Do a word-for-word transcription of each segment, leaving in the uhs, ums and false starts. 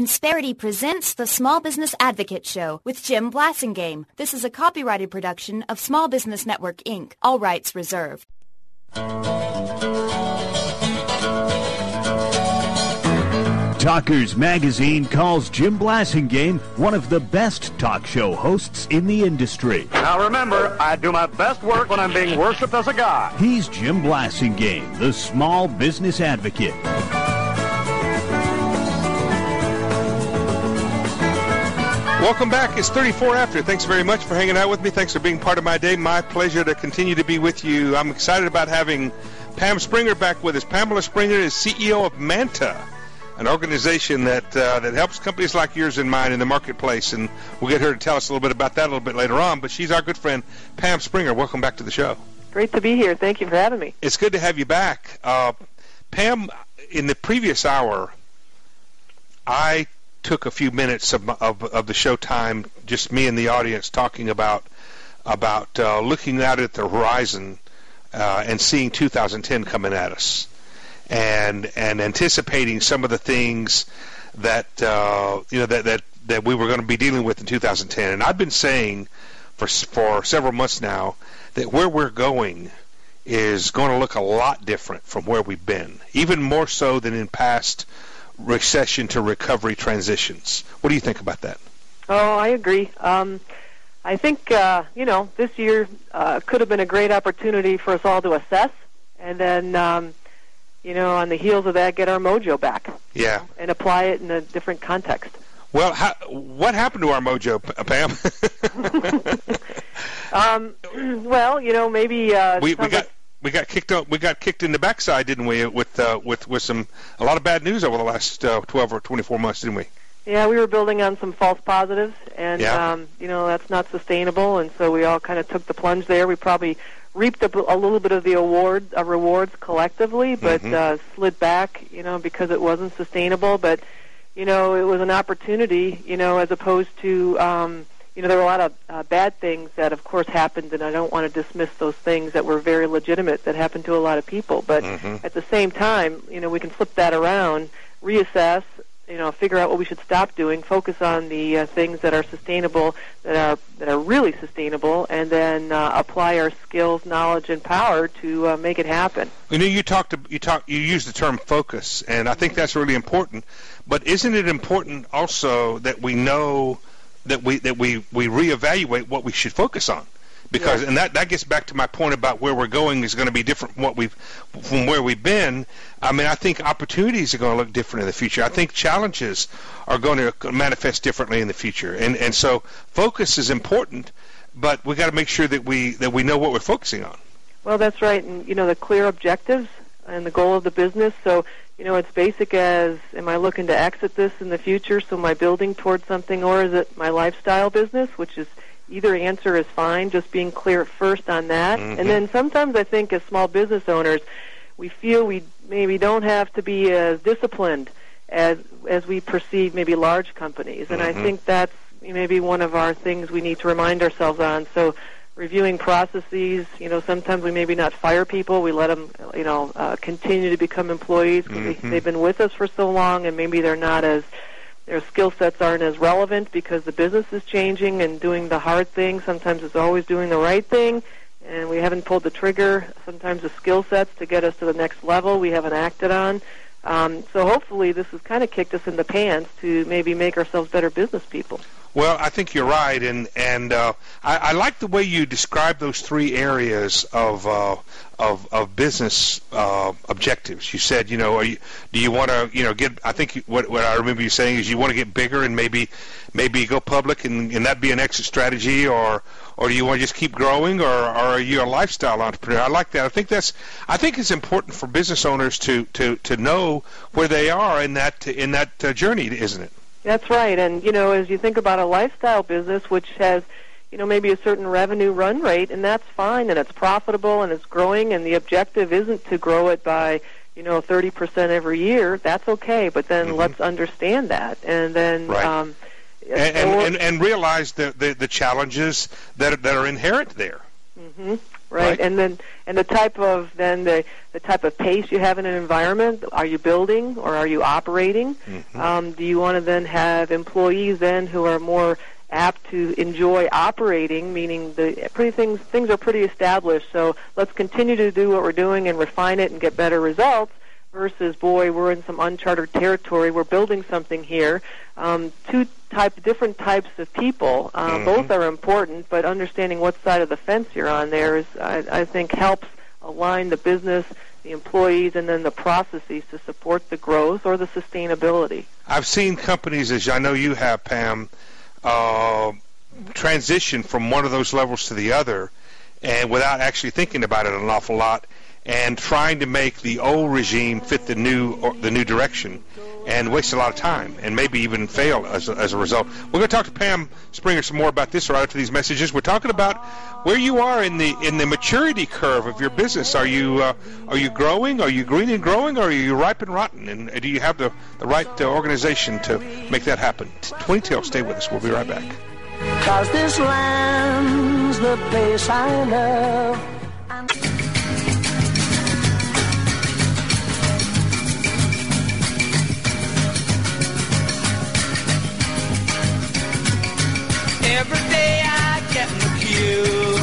Insperity presents the Small Business Advocate Show with Jim Blasingame. This is a copyrighted production of Small Business Network, Incorporated. All rights reserved. Talkers Magazine calls Jim Blasingame one of the best talk show hosts in the industry. Now remember, I do my best work when I'm being worshipped as a god. He's Jim Blasingame, the Small Business Advocate. Welcome back. It's thirty-four after. Thanks very much for hanging out with me. Thanks for being part of my day. My pleasure to continue to be with you. I'm excited about having Pam Springer back with us. Pamela Springer is C E O of Manta, an organization that uh, that helps companies like yours and mine in the marketplace. And we'll get her to tell us a little bit about that a little bit later on. But she's our good friend, Pam Springer. Welcome back to the show. Great to be here. Thank you for having me. It's good to have you back. Uh, Pam, in the previous hour, I took a few minutes of, of, of the show time, just me and the audience, talking about about uh, looking out at the horizon uh, and seeing two thousand ten coming at us, and and anticipating some of the things that uh, you know that, that that we were going to be dealing with in two thousand ten. And I've been saying for for several months now that where we're going is going to look a lot different from where we've been, even more so than in past recession to recovery transitions. What do you think about that? Oh, I agree. Um, I think, uh, you know, this year uh, could have been a great opportunity for us all to assess, and then, um, you know, on the heels of that, get our mojo back. Yeah. You know, and apply it in a different context. Well, how, what happened to our mojo, Pam? um, well, you know, maybe uh, we, we got. like We got kicked out. We got kicked in the backside, didn't we? With uh, with with some a lot of bad news over the last uh, twelve or twenty-four months, didn't we? Yeah, we were building on some false positives, and yeah. um, you know that's not sustainable. And so we all kind of took the plunge there. We probably reaped a, a little bit of the award uh, rewards collectively, but mm-hmm. uh, slid back, you know, because it wasn't sustainable. But you know, it was an opportunity, you know, as opposed to. Um, You know, there were a lot of uh, bad things that, of course, happened, and I don't want to dismiss those things that were very legitimate that happened to a lot of people. But mm-hmm. at the same time, you know, we can flip that around, reassess, you know, figure out what we should stop doing, focus on the uh, things that are sustainable, that are that are really sustainable, and then uh, apply our skills, knowledge, and power to uh, make it happen. You know, you talked, you talked, you used the term focus, and I think that's really important. But isn't it important also that we know that we that we, we reevaluate what we should focus on, because yeah. and that, that gets back to my point about where we're going is going to be different from what we've from where we've been. I mean, I think opportunities are going to look different in the future. I think challenges are going to manifest differently in the future, and and so focus is important, but we got to make sure that we that we know what we're focusing on. Well, that's right, and you know the clear objectives and the goal of the business. So. You know, it's basic as, am I looking to exit this in the future, so am I building towards something, or is it my lifestyle business, which is either answer is fine, just being clear first on that. Mm-hmm. And then sometimes I think as small business owners, we feel we maybe don't have to be as disciplined as as we perceive maybe large companies. And mm-hmm. I think that's maybe one of our things we need to remind ourselves on. So reviewing processes, you know, sometimes we maybe not fire people. We let them, you know, uh, continue to become employees because mm-hmm. they, they've been with us for so long, and maybe they're not as, their skill sets aren't as relevant because the business is changing, and doing the hard thing sometimes is always doing the right thing, and we haven't pulled the trigger. Sometimes the skill sets to get us to the next level we haven't acted on. Um, so hopefully this has kind of kicked us in the pants to maybe make ourselves better business people. Well, I think you're right, and and uh, I, I like the way you describe those three areas of uh, of, of business uh, objectives. You said, you know, are you, do you want to, you know, get? I think what what I remember you saying is you want to get bigger and maybe maybe go public, and, and that be an exit strategy, or or do you want to just keep growing, or, or are you a lifestyle entrepreneur? I like that. I think that's I think it's important for business owners to to, to know where they are in that in that uh, journey, isn't it? That's right, and you know, as you think about a lifestyle business, which has, you know, maybe a certain revenue run rate, and that's fine, and it's profitable, and it's growing, and the objective isn't to grow it by, you know, thirty percent every year. That's okay, but then mm-hmm. let's understand that, and then right. um, and, and, and and realize the, the the challenges that that are inherent there. Mm-hmm. right? Right. And then and the type of then the the type of pace you have in an environment. Are you building or are you operating? Mm-hmm. Um, do you want to then have employees then who are more apt to enjoy operating, meaning the pretty things things are pretty established, so let's continue to do what we're doing and refine it and get better results, versus, boy, we're in some uncharted territory, we're building something here. Um, two type different types of people, uh, mm-hmm. both are important, but understanding what side of the fence you're on there is, I, I think, helps align the business, the employees, and then the processes to support the growth or the sustainability. I've seen companies, as I know you have, Pam, Uh, transition from one of those levels to the other, and without actually thinking about it an awful lot, and trying to make the old regime fit the new or the new direction, and waste a lot of time, and maybe even fail as a, as a result. We're going to talk to Pam Springer some more about this right after these messages. We're talking about where you are in the in the maturity curve of your business. Are you uh, are you growing? Are you green and growing? Or are you ripe and rotten? And do you have the the right uh, organization to make that happen? Twenty Tail, stay with us. We'll be right back. 'Cause this land's the place I love. Every day I get in the queue.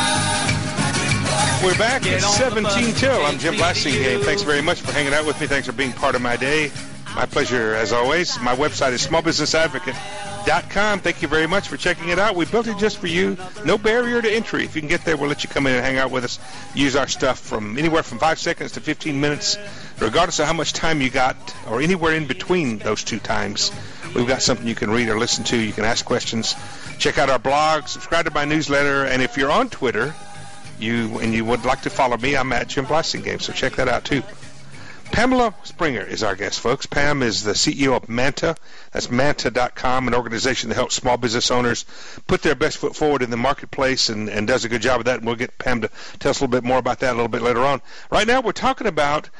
We're back at seventeen till. I'm Jim Blasingame. Thanks very much for hanging out with me. Thanks for being part of my day. My pleasure, as always. My website is small business advocate dot com. Thank you very much for checking it out. We built it just for you. No barrier to entry. If you can get there, we'll let you come in and hang out with us. Use our stuff from anywhere from five seconds to fifteen minutes, regardless of how much time you got, or anywhere in between those two times. We've got something you can read or listen to. You can ask questions. Check out our blog. Subscribe to my newsletter. And if you're on Twitter, you and you would like to follow me, I'm at Jim Blasingame. So check that out too. Pamela Springer is our guest, folks. Pam is the C E O of Manta. That's manta dot com, an organization that helps small business owners put their best foot forward in the marketplace, and, and does a good job of that. And we'll get Pam to tell us a little bit more about that a little bit later on. Right now, we're talking about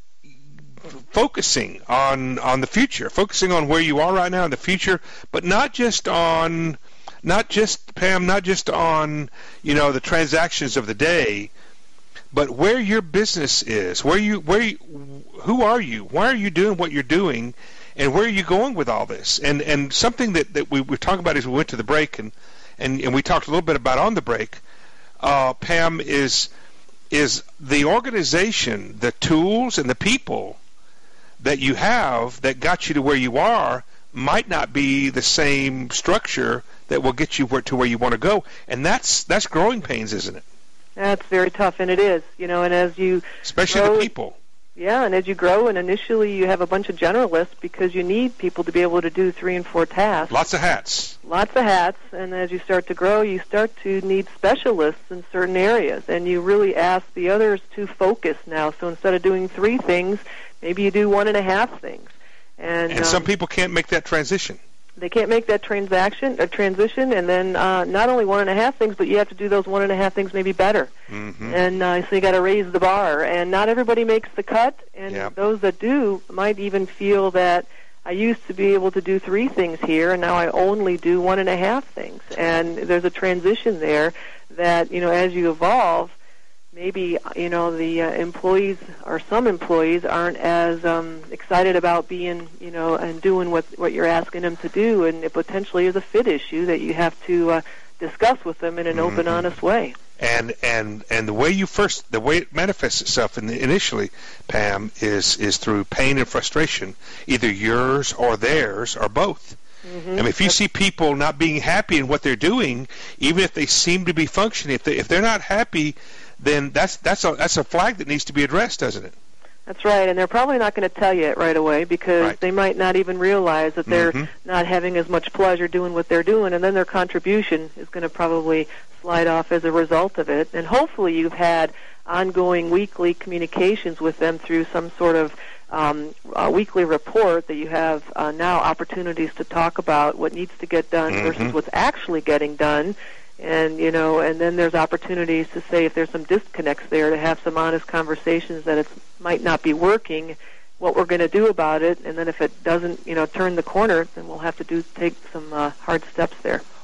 focusing on on the future, focusing on where you are right now in the future, but not just on, not just, Pam, not just on, you know, the transactions of the day, but where your business is, where you, where you, who are you, why are you doing what you're doing, and where are you going with all this? And and something that, that we were talking about as we went to the break, and, and, and we talked a little bit about on the break, uh, Pam, is is the organization, the tools, and the people that you have that got you to where you are might not be the same structure that will get you where, to where you want to go. And that's that's growing pains, isn't it? That's very tough, and it is. You know, and as you Especially grow, the people. Yeah, and as you grow, and initially you have a bunch of generalists because you need people to be able to do three and four tasks. Lots of hats. Lots of hats, and as you start to grow, you start to need specialists in certain areas, and you really ask the others to focus now. So instead of doing three things, maybe you do one and a half things. And, and um, some people can't make that transition. They can't make that transaction, a transition, and then uh, not only one and a half things, but you have to do those one and a half things maybe better. Mm-hmm. And uh, so you got to raise the bar. And not everybody makes the cut, and Yep. those that do might even feel that I used to be able to do three things here, and now I only do one and a half things. And there's a transition there that, you know, as you evolve, maybe, you know, the uh, employees or some employees aren't as um, excited about being, you know, and doing what what you're asking them to do, and it potentially is a fit issue that you have to uh, discuss with them in an Mm-hmm. open, honest way. And and and the way you first, the way it manifests itself in the, initially, Pam, is is through pain and frustration, either yours or theirs or both. Mm-hmm. I mean, if you see people not being happy in what they're doing, even if they seem to be functioning, if they if they're not happy, then that's that's a that's a flag that needs to be addressed, doesn't it? That's right, and they're probably not going to tell you it right away because Right. they might not even realize that they're Mhm. not having as much pleasure doing what they're doing, and then their contribution is going to probably slide off as a result of it. And hopefully you've had ongoing weekly communications with them through some sort of um, uh, weekly report that you have uh, now opportunities to talk about what needs to get done Mhm. versus what's actually getting done. And, you know, and then there's opportunities to say if there's some disconnects there, to have some honest conversations that it might not be working, what we're going to do about it, and then if it doesn't, you know, turn the corner, then we'll have to do take some uh, hard steps there.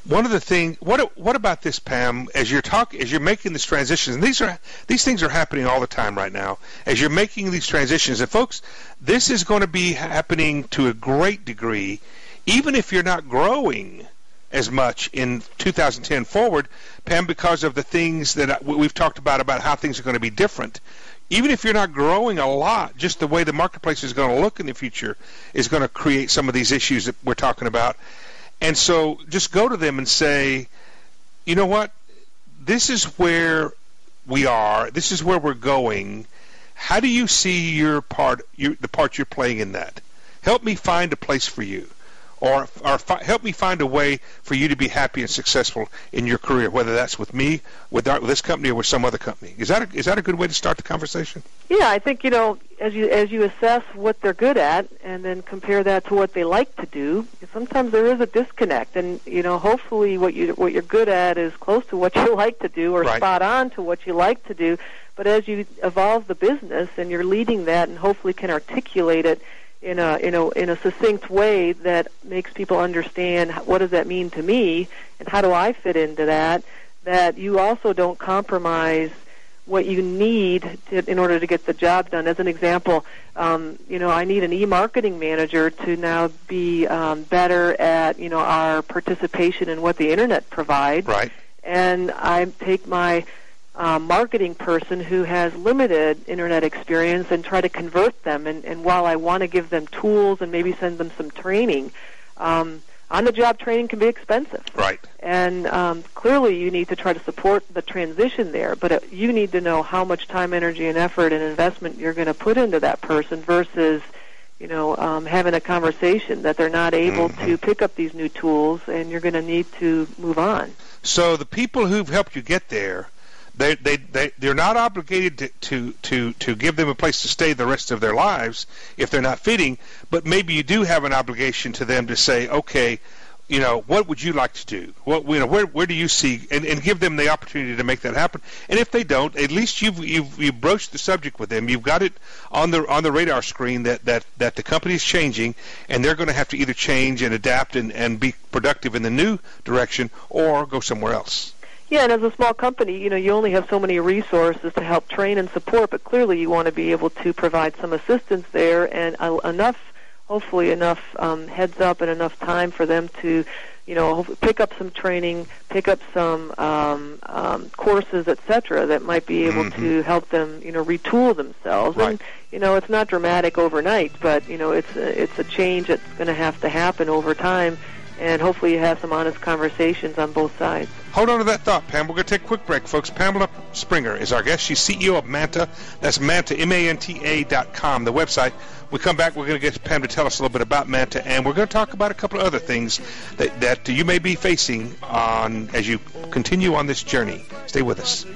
One of the things, what what about this, Pam? As you're talking, as you're making these transitions, and these are these things are happening all the time right now. As you're making these transitions, and folks, this is going to be happening to a great degree, even if you're not growing as much in two thousand ten forward, Pam, because of the things that we've talked about about how things are going to be different. Even if you're not growing a lot, just the way the marketplace is going to look in the future is going to create some of these issues that we're talking about. And so just go to them and say, you know what, this is where we are, this is where we're going. How do you see your part, your, the part you're playing in that? Help me find a place for you. Or, or fi- help me find a way for you to be happy and successful in your career, whether that's with me, with, our, with this company, or with some other company. Is that a, is that a good way to start the conversation? Yeah, I think, you know, as you as you assess what they're good at and then compare that to what they like to do, sometimes there is a disconnect. And, you know, hopefully what, you, what you're good at is close to what you like to do or right. spot on to what you like to do. But as you evolve the business and you're leading that and hopefully can articulate it in a in a in a succinct way that makes people understand what does that mean to me and how do I fit into that, that you also don't compromise what you need to, in order to get the job done. As an example, um, you know, I need an e-marketing manager to now be um, better at, you know, our participation in what the Internet provides. Right. And I take my Uh, marketing person who has limited Internet experience and try to convert them. And, and while I want to give them tools and maybe send them some training, um, on-the-job training can be expensive. Right. And um, clearly you need to try to support the transition there, but uh, you need to know how much time, energy, and effort and investment you're going to put into that person versus, you know, um, having a conversation that they're not able mm-hmm. to pick up these new tools and you're going to need to move on. So the people who've helped you get there, They, they, they, they're not obligated to, to, to, to give them a place to stay the rest of their lives if they're not fitting, but maybe you do have an obligation to them to say, okay, you know, what would you like to do? What, you know, where, where do you see, and, and give them the opportunity to make that happen. And if they don't, at least you've, you've, you've broached the subject with them. You've got it on the, on the radar screen that, that, that the company is changing, and they're going to have to either change and adapt and, and be productive in the new direction or go somewhere else. Yeah, and as a small company, you know, you only have so many resources to help train and support, but clearly you want to be able to provide some assistance there and uh, enough, hopefully enough um, heads up and enough time for them to, you know, pick up some training, pick up some um, um, courses, et cetera, that might be able mm-hmm. to help them, you know, retool themselves. Right. And, you know, it's not dramatic overnight, but, you know, it's a, it's a change that's going to have to happen over time. And hopefully you have some honest conversations on both sides. Hold on to that thought, Pam. We're going to take a quick break, folks. Pamela Springer is our guest. She's C E O of Manta. That's Manta, M A N T A dot com, the website. When we come back, we're going to get Pam to tell us a little bit about Manta, and we're going to talk about a couple of other things that, that you may be facing on as you continue on this journey. Stay with us.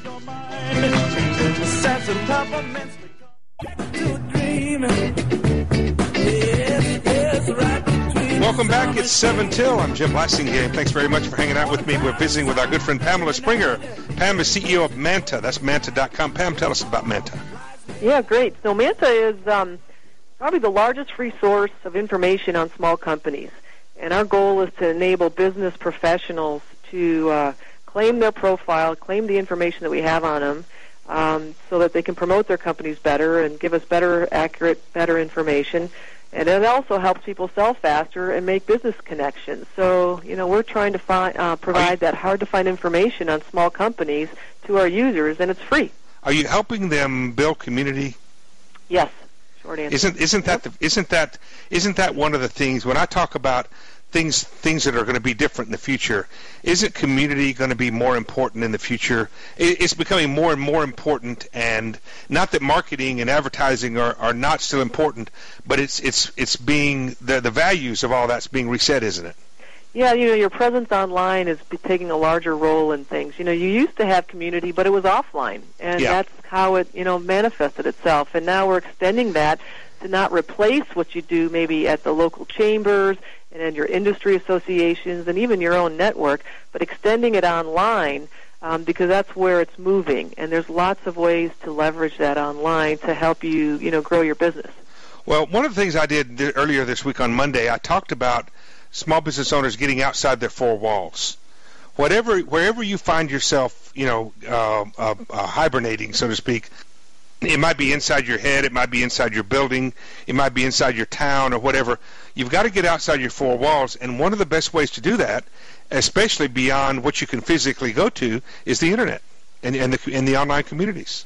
Welcome back. It's seven till. I'm Jim Blasingame. Thanks very much for hanging out with me. We're visiting with our good friend Pamela Springer. Pam is C E O of Manta. That's Manta dot com. Pam, tell us about Manta. Yeah, great. So Manta is um, probably the largest free source of information on small companies. And our goal is to enable business professionals to uh, claim their profile, claim the information that we have on them, um, so that they can promote their companies better and give us better, accurate, better information. And it also helps people sell faster and make business connections. So, you know, we're trying to find, uh, provide that hard-to-find information on small companies to our users, and it's free. Are you helping them build community? Yes. Short answer. Isn't isn't that the, isn't that isn't that one of the things when I talk about things things that are going to be different in the future? Isn't community going to be more important in the future? It's becoming more and more important, and not that marketing and advertising are, are not still important, but it's it's it's being the the values of all that's being reset, isn't it? Yeah, you know, your presence online is taking a larger role in things. You know, you used to have community, but it was offline, and yeah. that's how it, you know, manifested itself. And now we're extending that to not replace what you do maybe at the local chambers and in your industry associations and even your own network, but extending it online um, because that's where it's moving. And there's lots of ways to leverage that online to help you, you know, grow your business. Well, one of the things I did earlier this week on Monday, I talked about small business owners getting outside their four walls. whatever, wherever you find yourself, you know, uh, uh, uh, hibernating, so to speak, it might be inside your head, it might be inside your building, it might be inside your town or whatever. You've got to get outside your four walls, and one of the best ways to do that, especially beyond what you can physically go to, is the internet and, and, the, and the online communities.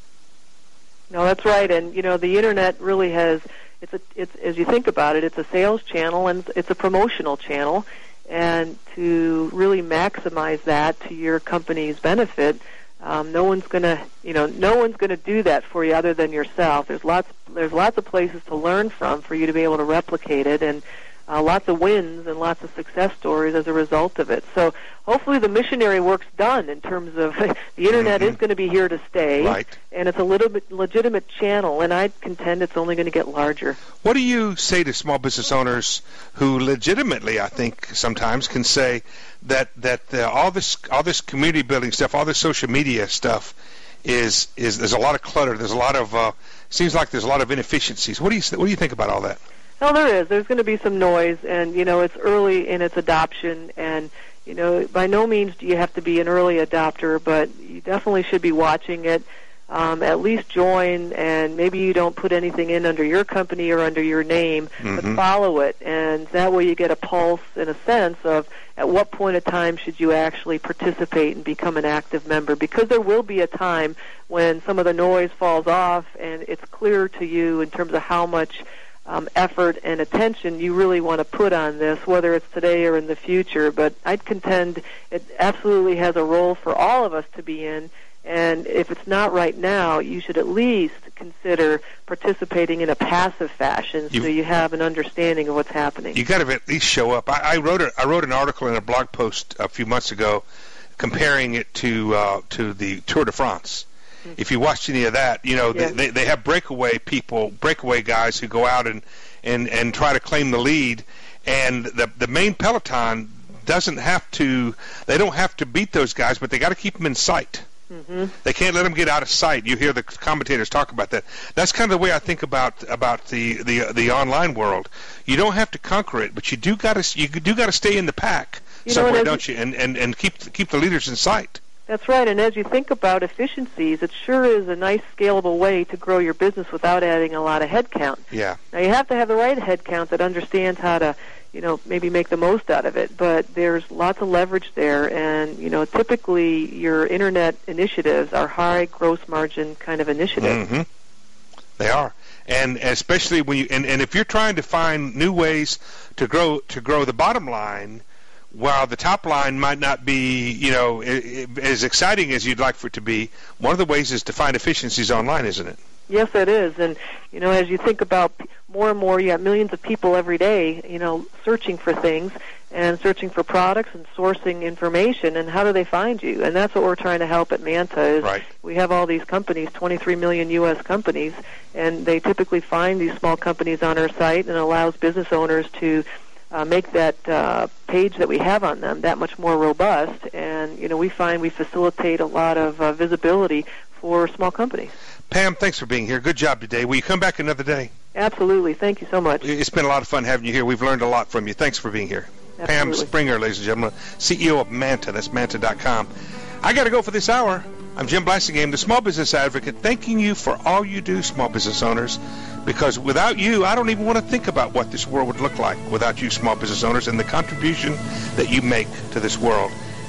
No, that's right. And, you know, the internet really has, it's a, it's, as you think about it, it's a sales channel and it's a promotional channel. And to really maximize that to your company's benefit, um, no one's going to, you know, no one's going to do that for you other than yourself. There's lots, there's lots of places to learn from for you to be able to replicate it, and Uh, lots of wins and lots of success stories as a result of it. So hopefully the missionary work's done in terms of the internet mm-hmm. is going to be here to stay, right. and it's a little bit legitimate channel, and I contend it's only going to get larger. What do you say to small business owners who legitimately, I think, sometimes can say that that uh, all this all this community building stuff, all this social media stuff, is is there's a lot of clutter. There's a lot of uh, seems like there's a lot of inefficiencies. What do you what do you think about all that? No, there is. There's going to be some noise, and, you know, it's early in its adoption, and, you know, by no means do you have to be an early adopter, but you definitely should be watching it. Um, at least join, and maybe you don't put anything in under your company or under your name, mm-hmm. but follow it, and that way you get a pulse in a sense of at what point of time should you actually participate and become an active member, because there will be a time when some of the noise falls off and it's clear to you in terms of how much Um, effort and attention you really want to put on this, whether it's today or in the future. But I'd contend it absolutely has a role for all of us to be in, and if it's not right now, you should at least consider participating in a passive fashion so you, you have an understanding of what's happening. You got to at least show up. I, I wrote a, I wrote an article in a blog post a few months ago comparing it to uh, to the Tour de France. If you watched any of that, you know, yeah. they, they have breakaway people, breakaway guys who go out and, and, and try to claim the lead, and the the main peloton doesn't have to, they don't have to beat those guys, but they got to keep them in sight. Mm-hmm. They can't let them get out of sight. You hear the commentators talk about that. That's kind of the way I think about about the the, the online world. You don't have to conquer it, but you do got to you do got to stay in the pack you somewhere, don't you? And, and and keep keep the leaders in sight. That's right, and as you think about efficiencies, it sure is a nice scalable way to grow your business without adding a lot of headcount. Yeah. Now, you have to have the right headcount that understands how to, you know, maybe make the most out of it, but there's lots of leverage there, and, you know, typically your internet initiatives are high gross margin kind of initiatives. Mm-hmm. They are. And especially when you, and, and if you're trying to find new ways to grow to grow the bottom line, while the top line might not be, you know, as exciting as you'd like for it to be, one of the ways is to find efficiencies online, isn't it? Yes, it is. And, you know, as you think about more and more, you have millions of people every day, you know, searching for things and searching for products and sourcing information, and how do they find you? And that's what we're trying to help at Manta is right. We have all these companies, twenty-three million U S companies, and they typically find these small companies on our site, and allows business owners to Uh, make that uh, page that we have on them that much more robust, and you know we find we facilitate a lot of uh, visibility for small companies. Pam, thanks for being here. Good job today. Will you come back another day? Absolutely. Thank you so much. It's been a lot of fun having you here. We've learned a lot from you. Thanks for being here. Absolutely. Pam Springer, ladies and gentlemen, C E O of Manta. That's manta dot com. I got to go for this hour. I'm Jim Blasingame, the Small Business Advocate, thanking you for all you do, small business owners, because without you, I don't even want to think about what this world would look like without you, small business owners, and the contribution that you make to this world.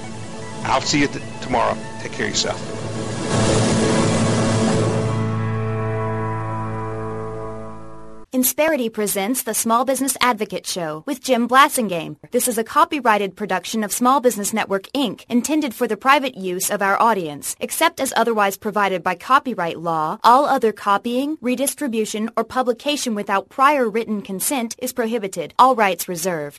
I'll see you t- tomorrow. Take care of yourself. Insperity presents the Small Business Advocate Show with Jim Blasingame. This is a copyrighted production of Small Business Network, Incorporated, intended for the private use of our audience. Except as otherwise provided by copyright law, all other copying, redistribution, or publication without prior written consent is prohibited. All rights reserved.